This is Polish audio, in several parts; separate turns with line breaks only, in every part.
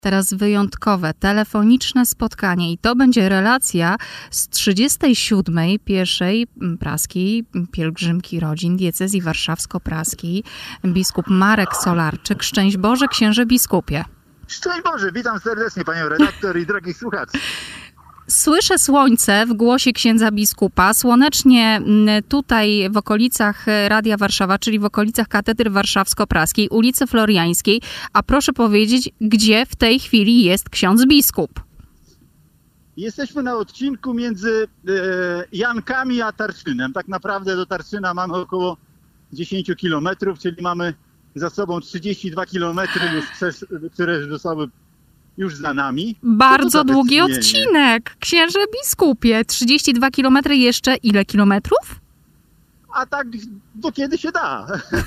Teraz wyjątkowe, telefoniczne spotkanie i to będzie relacja z 37. pierwszej praskiej pielgrzymki rodzin diecezji warszawsko-praskiej, biskup Marek Solarczyk. Szczęść Boże, księże biskupie.
Szczęść Boże, witam serdecznie panią redaktor i drogich słuchaczy.
Słyszę słońce w głosie księdza biskupa, słonecznie tutaj w okolicach Radia Warszawa, czyli w okolicach Katedry Warszawsko-Praskiej, ulicy Floriańskiej, a proszę powiedzieć, gdzie w tej chwili jest ksiądz biskup?
Jesteśmy na odcinku między Jankami a Tarczynem. Tak naprawdę do Tarczyna mamy około 10 kilometrów, czyli mamy za sobą 32 kilometry, które zostały już za nami.
Bardzo długi odcinek, księże biskupie. 32 kilometry, jeszcze ile kilometrów?
A tak do kiedy się da.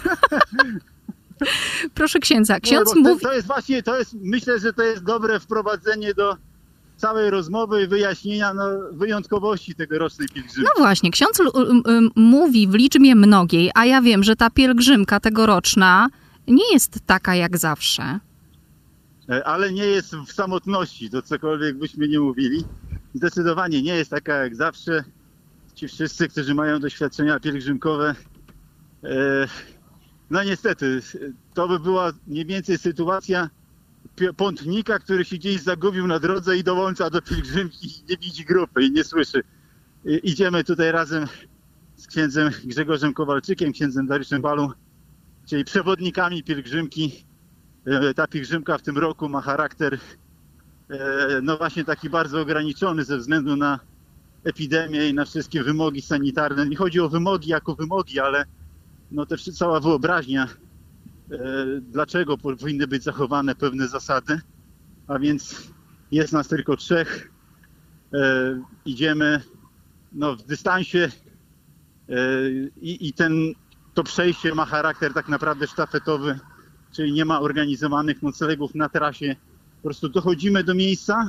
Proszę księdza, ksiądz mówi...
Myślę, że to jest dobre wprowadzenie do całej rozmowy i wyjaśnienia wyjątkowości tegorocznej pielgrzymki.
No właśnie, ksiądz mówi w liczbie mnogiej, a ja wiem, że ta pielgrzymka tegoroczna nie jest taka jak zawsze.
Ale nie jest w samotności, to cokolwiek byśmy nie mówili. Zdecydowanie nie jest taka jak zawsze. Ci wszyscy, którzy mają doświadczenia pielgrzymkowe, no niestety, to by była mniej więcej sytuacja pątnika, który się gdzieś zagubił na drodze i dołącza do pielgrzymki i nie widzi grupy i nie słyszy. Idziemy tutaj razem z księdzem Grzegorzem Kowalczykiem, księdzem Dariuszem Balą, czyli przewodnikami pielgrzymki. Ta pielgrzymka w tym roku ma charakter no właśnie taki bardzo ograniczony ze względu na epidemię i na wszystkie wymogi sanitarne. Nie chodzi o wymogi jako wymogi, ale no też cała wyobraźnia, dlaczego powinny być zachowane pewne zasady. A więc jest nas tylko 3. Idziemy no, w dystansie i to przejście ma charakter tak naprawdę sztafetowy, czyli nie ma organizowanych noclegów na trasie. Po prostu dochodzimy do miejsca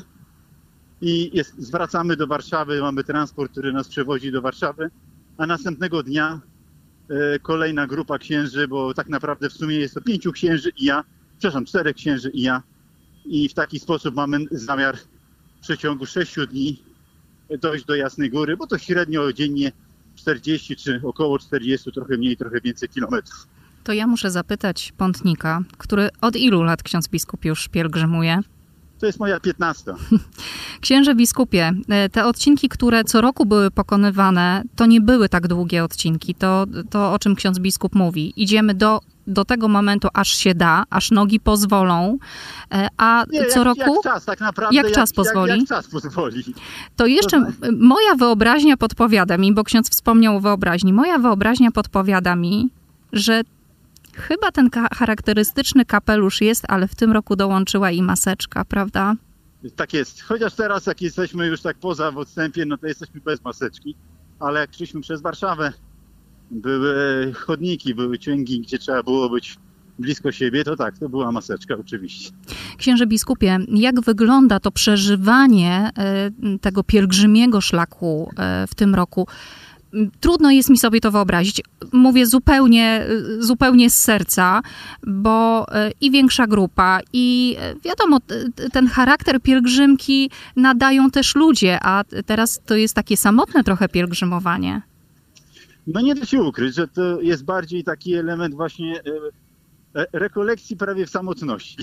i zwracamy do Warszawy, mamy transport, który nas przewozi do Warszawy, a następnego dnia kolejna grupa księży, bo tak naprawdę w sumie jest to 5 księży i ja, 4 księży i ja. I w taki sposób mamy zamiar w przeciągu 6 dni dojść do Jasnej Góry, bo to średnio dziennie 40 czy około 40, trochę mniej, trochę więcej kilometrów.
To ja muszę zapytać pątnika, który od ilu lat ksiądz biskup już pielgrzymuje?
To jest moja 15.
Księże biskupie, te odcinki, które co roku były pokonywane, to nie były tak długie odcinki. To o czym ksiądz biskup mówi. Idziemy do tego momentu, aż się da, aż nogi pozwolą, a
nie,
co roku...
Jak czas, tak naprawdę.
Jak czas pozwoli?
Jak czas pozwoli.
To jeszcze moja wyobraźnia podpowiada mi, bo ksiądz wspomniał o wyobraźni, moja wyobraźnia podpowiada mi, że chyba ten charakterystyczny kapelusz jest, ale w tym roku dołączyła i maseczka, prawda?
Tak jest. Chociaż teraz, jak jesteśmy już tak poza w odstępie, no to jesteśmy bez maseczki. Ale jak szliśmy przez Warszawę, były chodniki, były ciągi, gdzie trzeba było być blisko siebie, to tak, to była maseczka oczywiście.
Księże biskupie, jak wygląda to przeżywanie tego pielgrzymiego szlaku w tym roku? Trudno jest mi sobie to wyobrazić. Mówię zupełnie z serca, bo i większa grupa, i wiadomo, ten charakter pielgrzymki nadają też ludzie, a teraz to jest takie samotne trochę pielgrzymowanie.
No nie da się ukryć, że to jest bardziej taki element właśnie rekolekcji prawie w samotności.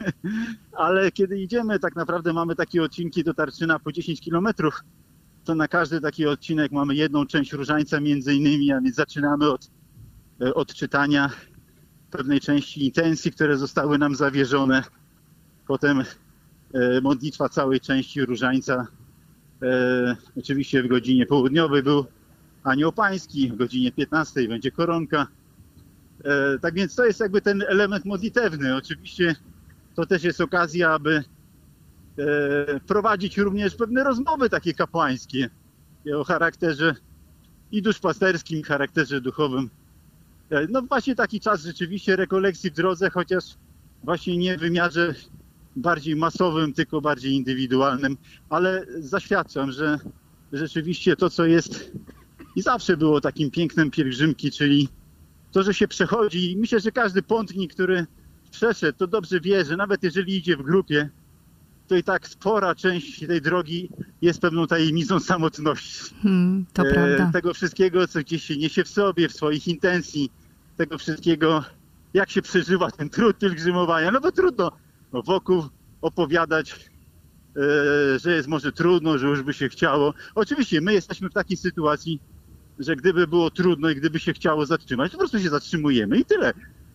Ale kiedy idziemy, tak naprawdę mamy takie odcinki do Tarczyna po 10 kilometrów, to na każdy taki odcinek mamy jedną część różańca między innymi, a więc zaczynamy od czytania pewnej części intencji, które zostały nam zawierzone. Potem modlitwa całej części różańca. Oczywiście w godzinie południowej był Anioł Pański, w godzinie 15 będzie koronka. Tak więc to jest jakby ten element modlitewny. Oczywiście to też jest okazja, aby prowadzić również pewne rozmowy takie kapłańskie o charakterze i duszpasterskim, i charakterze duchowym. No właśnie taki czas rzeczywiście rekolekcji w drodze, chociaż właśnie nie w wymiarze bardziej masowym, tylko bardziej indywidualnym, ale zaświadczam, że rzeczywiście to, co jest i zawsze było takim pięknem pielgrzymki, czyli to, że się przechodzi. I myślę, że każdy pątnik, który przeszedł, to dobrze wie, że nawet jeżeli idzie w grupie, to i tak spora część tej drogi jest pewną tajemnicą samotności.
To prawda.
Tego wszystkiego, co gdzieś się niesie w sobie, w swoich intencji, tego wszystkiego, jak się przeżywa ten trud pielgrzymowania. No bo trudno wokół opowiadać, że jest może trudno, że już by się chciało. Oczywiście my jesteśmy w takiej sytuacji, że gdyby było trudno i gdyby się chciało zatrzymać, to po prostu się zatrzymujemy i tyle.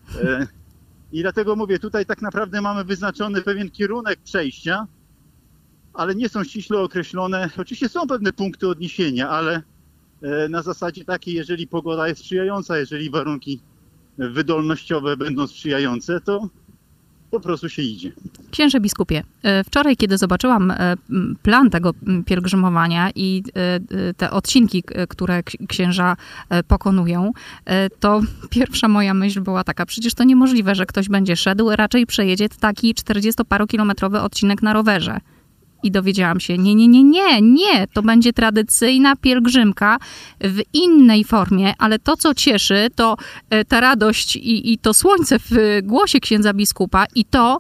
I dlatego mówię, tutaj tak naprawdę mamy wyznaczony pewien kierunek przejścia, ale nie są ściśle określone. Oczywiście są pewne punkty odniesienia, ale na zasadzie takiej, jeżeli pogoda jest sprzyjająca, jeżeli warunki wydolnościowe będą sprzyjające, to po prostu się idzie.
Księże biskupie, wczoraj, kiedy zobaczyłam plan tego pielgrzymowania i te odcinki, które księża pokonują, to pierwsza moja myśl była taka, przecież to niemożliwe, że ktoś będzie szedł, raczej przejedzie taki 40-parokilometrowy odcinek na rowerze. I dowiedziałam się, nie, to będzie tradycyjna pielgrzymka w innej formie, ale to, co cieszy, to ta radość i to słońce w głosie księdza biskupa i to,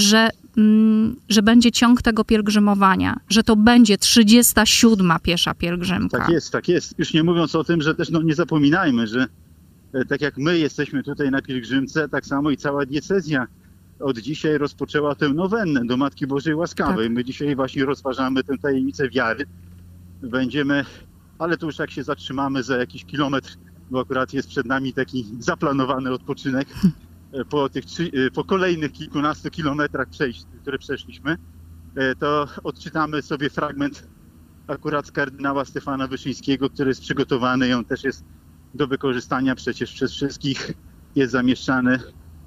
że będzie ciąg tego pielgrzymowania, że to będzie 37. piesza pielgrzymka.
Tak jest. Już nie mówiąc o tym, że też nie zapominajmy, że tak jak my jesteśmy tutaj na pielgrzymce, tak samo i cała diecezja od dzisiaj rozpoczęła tę nowennę do Matki Bożej Łaskawej. Tak. My dzisiaj właśnie rozważamy tę tajemnicę wiary. Będziemy, ale to już jak się zatrzymamy za jakiś kilometr, bo akurat jest przed nami taki zaplanowany odpoczynek po kolejnych kilkunastu kilometrach przejść, które przeszliśmy, to odczytamy sobie fragment akurat z kardynała Stefana Wyszyńskiego, który jest przygotowany i on też jest do wykorzystania przecież przez wszystkich. Jest zamieszczany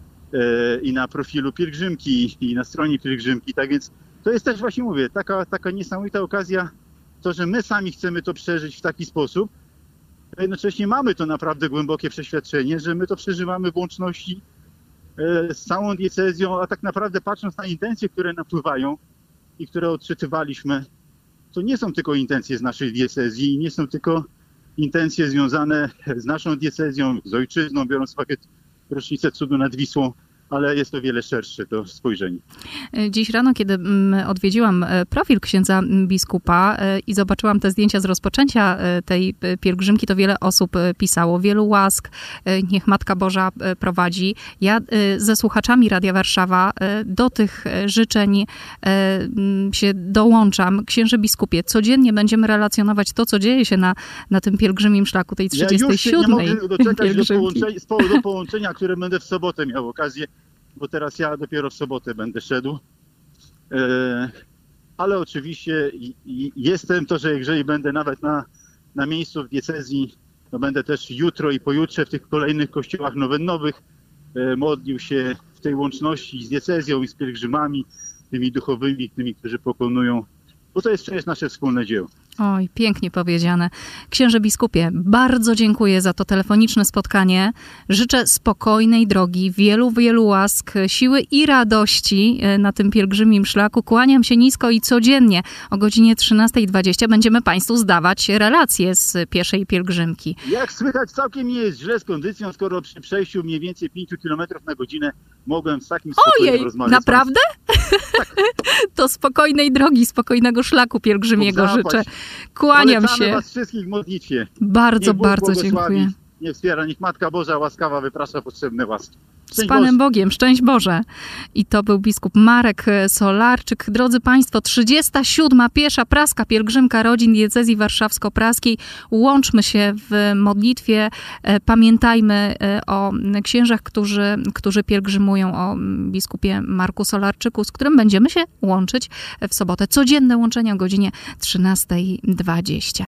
i na profilu pielgrzymki, i na stronie pielgrzymki. Tak więc to jest też właśnie, mówię, taka niesamowita okazja, to, że my sami chcemy to przeżyć w taki sposób. Jednocześnie mamy to naprawdę głębokie przeświadczenie, że my to przeżywamy w łączności z całą diecezją, a tak naprawdę patrząc na intencje, które napływają i które odczytywaliśmy, to nie są tylko intencje z naszej diecezji, nie są tylko intencje związane z naszą diecezją, z ojczyzną, biorąc uwagę rocznicę cudu nad Wisłą, ale jest to wiele szersze to spojrzenie.
Dziś rano, kiedy odwiedziłam profil księdza biskupa i zobaczyłam te zdjęcia z rozpoczęcia tej pielgrzymki, to wiele osób pisało. Wielu łask, niech Matka Boża prowadzi. Ja ze słuchaczami Radia Warszawa do tych życzeń się dołączam. Księże biskupie, codziennie będziemy relacjonować to, co dzieje się na tym pielgrzymim szlaku, tej 37.
Ja już się nie mogę doczekać do połączenia, które będę w sobotę miał okazję, bo teraz ja dopiero w sobotę będę szedł. Ale oczywiście jestem to, że jeżeli będę nawet na miejscu w diecezji, to będę też jutro i pojutrze w tych kolejnych kościołach nowennowych modlił się w tej łączności z diecezją i z pielgrzymami, tymi duchowymi, tymi, którzy pokonują, bo to jest przecież nasze wspólne dzieło.
Oj, pięknie powiedziane. Księże biskupie, bardzo dziękuję za to telefoniczne spotkanie. Życzę spokojnej drogi, wielu łask, siły i radości na tym pielgrzymim szlaku. Kłaniam się nisko i codziennie o godzinie 13:20 będziemy Państwu zdawać relacje z pieszej pielgrzymki.
Jak słychać, całkiem nie jest źle z kondycją, skoro przy przejściu mniej więcej 5 km na godzinę mogłem z takim spokojem rozmawiać.
Naprawdę? Tak. To spokojnej drogi, spokojnego szlaku pielgrzymiego życzę. Kłaniam się.
Was wszystkich w modlitwie.
Bardzo dziękuję.
Niech wspiera, niech Matka Boża łaskawa wyprasza potrzebne łaski.
Z Panem Bogiem, szczęść Boże. I to był biskup Marek Solarczyk. Drodzy Państwo, 37. piesza praska pielgrzymka rodzin diecezji warszawsko-praskiej. Łączmy się w modlitwie. Pamiętajmy o księżach, którzy pielgrzymują, o biskupie Marku Solarczyku, z którym będziemy się łączyć w sobotę. Codzienne łączenie o godzinie 13:20.